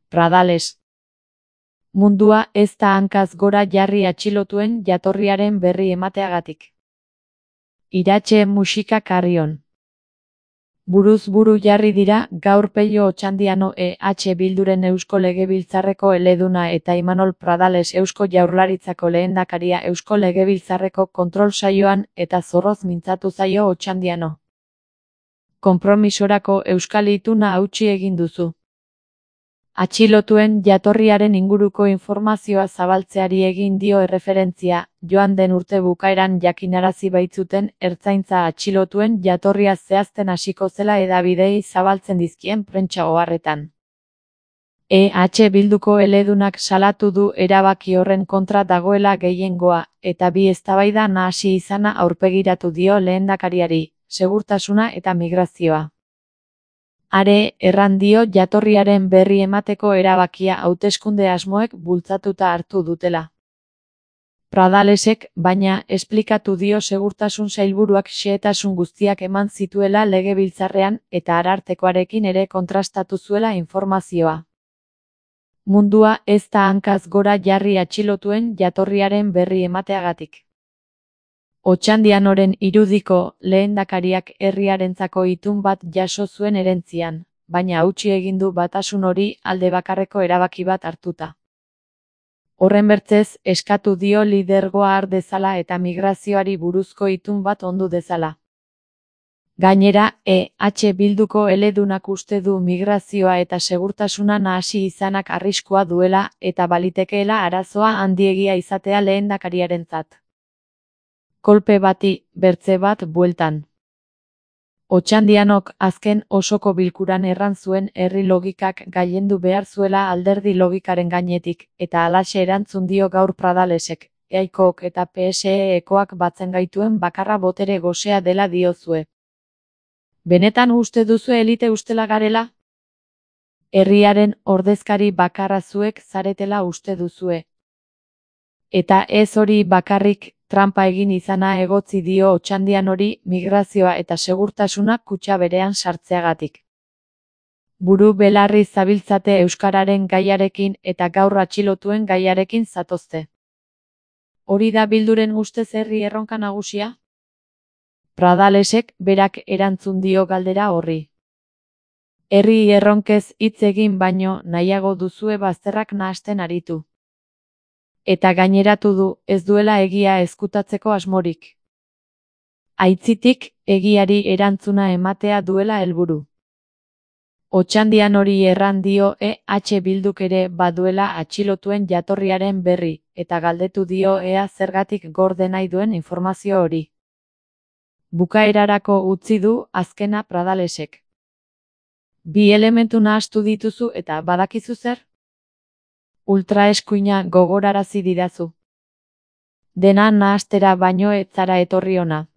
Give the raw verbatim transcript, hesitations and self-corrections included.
Pradales. Mundua ez da hankaz gora jarri atxilotuen jatorriaren berri emateagatik. Iratxe musika Carrion. Buruz buru jarri dira gaur Pello Otxandiano E H Bilduren Eusko Legebiltzarreko eleduna eta Imanol Pradales Eusko Jaurlaritzako lehendakaria Eusko Legebiltzarreko kontrol saioan eta zorroz mintzatu zaio Otxandiano. Konpromisorako euskal ituna hautsi egin duzu. Atxilotuen jatorriaren inguruko informazioa zabaltzeari egin dio erreferentzia, joan den urte bukaeran jakinarazi baitzuten ertzaintza atxilotuen jatorria zehazten hasiko zela hedabideei zabaltzen dizkien prentsa oharretan. E H Bilduko eledunak salatu du erabaki horren kontra dagoela gehiengoa, eta bi eztabaida nahasi izana aurpegiratu dio lehendakariari, segurtasuna eta migrazioa. Are, erran dio jatorriaren berri emateko erabakia hauteskunde asmoek bultzatuta hartu dutela. Pradalesek, baina, esplikatu dio segurtasun sailburuak xehetasun guztiak eman zituela legebiltzarrean eta Arartekoarekin ere kontrastatu zuela informazioa. Mundua ez da hankaz gora jarri atxilotuen jatorriaren berri emateagatik. Otxandianoren irudiko lehendakariak herriarentzako itun bat jaso zuen erentzian, baina hautsi egin du batasun hori alde bakarreko erabaki bat hartuta. Horren bertzez, eskatu dio lidergoa har dezala eta migrazioari buruzko itun bat ondu dezala. Gainera, E H Bilduko eledunak uste du migrazioa eta segurtasuna nahasi izanak arriskua duela eta balitekeela arazoa handiegia izatea lehendakariarentzat. Kolpe bati, bertze bat bueltan. Otxandianok azken osoko bilkuran erran zuen herri logikak gailendu behar zuela alderdi logikaren gainetik, eta halaxe erantzun dio gaur Pradalesek, eaikook eta P S E-ekoak batzen gaituen bakarra botere gosea dela diozue. Benetan uste duzu elite ustela garela? Herriaren ordezkari bakarra zuek zaretela uste duzue. Eta ez hori bakarrik, tranpa egin izana egotzi dio Otxandianori migrazioa eta segurtasuna kutxa berean sartzeagatik. Buru belarri zabiltzate euskararen gaiarekin eta gaur atxilotuen gaiarekin zatozte. Hori da Bilduren ustez herri erronka nagusia? Pradalesek berak erantzun dio galdera horri. Herri erronkez hitz egin baino nahiago duzue bazterrak nahasten aritu. Eta gaineratu du, ez duela egia ezkutatzeko asmorik. Aitzitik, egiari erantzuna ematea duela helburu. Otxandianori erran dio E H Bilduk ere baduela atxilotuen jatorriaren berri, eta galdetu dio ea zergatik gorde nahi duen informazio hori. Bukaerarako utzi du azkena Pradalesek. Bi elementu nahastu dituzu eta badakizu zer? Ultraeskuina gogorarazi didazu. Dena nahastera baino ez zara etorri ona.